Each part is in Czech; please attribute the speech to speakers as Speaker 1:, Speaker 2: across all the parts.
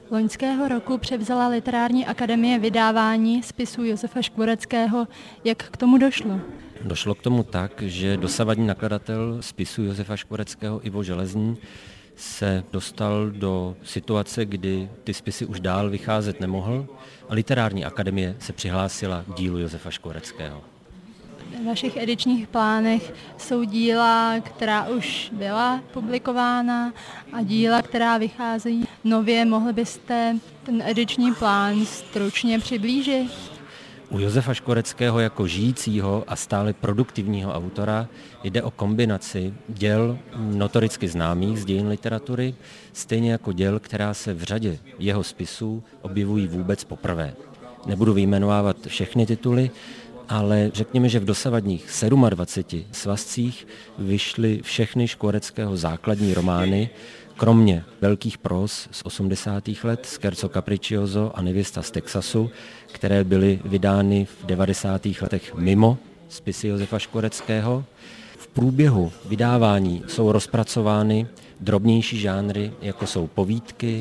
Speaker 1: Loňského roku převzala Literární akademie vydávání spisů Josefa Škvoreckého. Jak k tomu došlo?
Speaker 2: Došlo k tomu tak, že dosavadní nakladatel spisů Josefa Škvoreckého Ivo Železný se dostal do situace, kdy ty spisy už dál vycházet nemohl a Literární akademie se přihlásila k dílu Josefa Škvoreckého.
Speaker 1: V vašich edičních plánech jsou díla, která už byla publikována a díla, která vycházejí nově. Mohli byste ten ediční plán stručně přiblížit?
Speaker 2: U Josefa Škvoreckého jako žijícího a stále produktivního autora jde o kombinaci děl notoricky známých z dějin literatury, stejně jako děl, která se v řadě jeho spisů objevují vůbec poprvé. Nebudu vyjmenovávat všechny tituly, ale řekněme, že v dosavadních 27 svazcích vyšly všechny Škvoreckého základní romány, kromě velkých próz z 80. let, Scherzo Capriccioso a Nevěsta z Texasu, které byly vydány v 90. letech mimo spisy Josefa Škvoreckého. V průběhu vydávání jsou rozpracovány drobnější žánry, jako jsou povídky,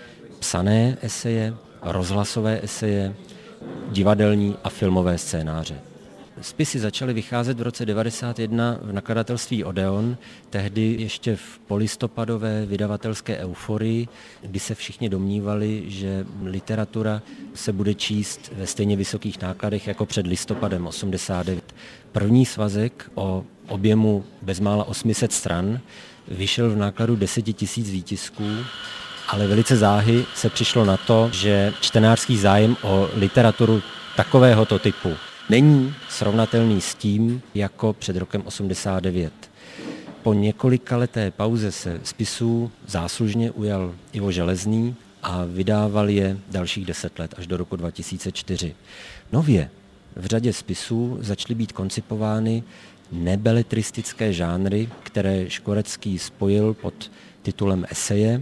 Speaker 2: psané eseje, rozhlasové eseje, divadelní a filmové scénáře. Spisy začaly vycházet v roce 1991 v nakladatelství Odeon, tehdy ještě v polistopadové vydavatelské euforii, kdy se všichni domnívali, že literatura se bude číst ve stejně vysokých nákladech jako před listopadem 89. První svazek o objemu bezmála 800 stran vyšel v nákladu 10 000 výtisků, ale velice záhy se přišlo na to, že čtenářský zájem o literaturu takovéhoto typu není srovnatelný s tím, jako před rokem 89. Po několikaleté pauze se spisů záslužně ujal Ivo Železný a vydával je dalších 10 let, až do roku 2004. Nově v řadě spisů začaly být koncipovány nebeletristické žánry, které Škvorecký spojil pod titulem eseje,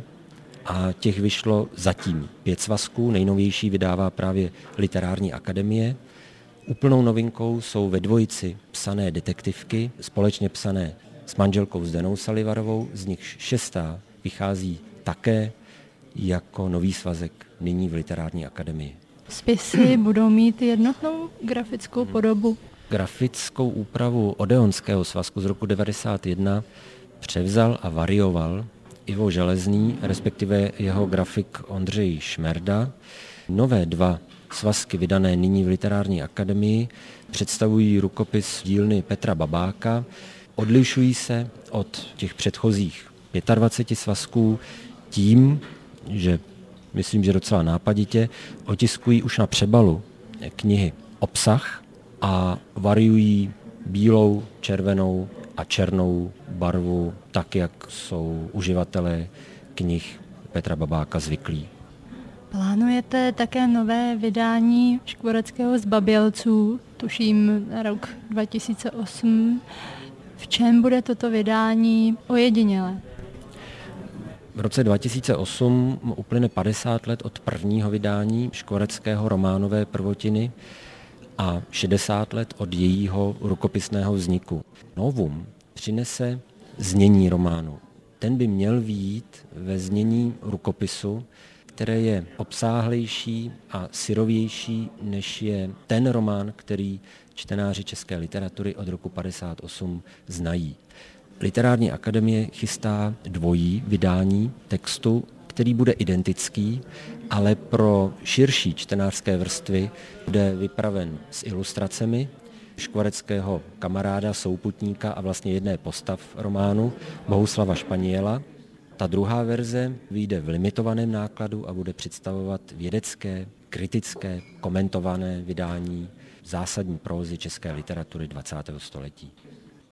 Speaker 2: a těch vyšlo zatím 5 svazků, nejnovější vydává právě Literární akademie. Úplnou novinkou jsou ve dvojici psané detektivky, společně psané s manželkou Zdenou Salivarovou, z nichž 6. vychází také jako nový svazek nyní v Literární akademii.
Speaker 1: Spisy budou mít jednotnou grafickou podobu?
Speaker 2: Grafickou úpravu Odeonského svazku z roku 1991 převzal a varioval Ivo Železný, respektive jeho grafik Ondřej Šmerda. Nové 2 svazky vydané nyní v Literární akademii představují rukopis dílny Petra Babáka. Odlišují se od těch předchozích 25 svazků tím, že myslím, že docela nápaditě otiskují už na přebalu knihy obsah a variují bílou, červenou a černou barvu tak, jak jsou uživatelé knih Petra Babáka zvyklí.
Speaker 1: Plánujete také nové vydání Škvoreckého Zbabělců, tuším rok 2008. V čem bude toto vydání ojedinělé?
Speaker 2: V roce 2008 uplyne 50 let od prvního vydání Škvoreckého románové prvotiny a 60 let od jejího rukopisného vzniku. Novum přinese znění románu. Ten by měl vyjít ve znění rukopisu, které je obsáhlejší a syrovější, než je ten román, který čtenáři české literatury od roku 1958 znají. Literární akademie chystá dvojí vydání textu, který bude identický, ale pro širší čtenářské vrstvy bude vypraven s ilustracemi Škvoreckého kamaráda, souputníka a vlastně jedné postav románu Bohuslava Španěla. Ta druhá verze vyjde v limitovaném nákladu a bude představovat vědecké, kritické, komentované vydání zásadní prózy české literatury 20. století.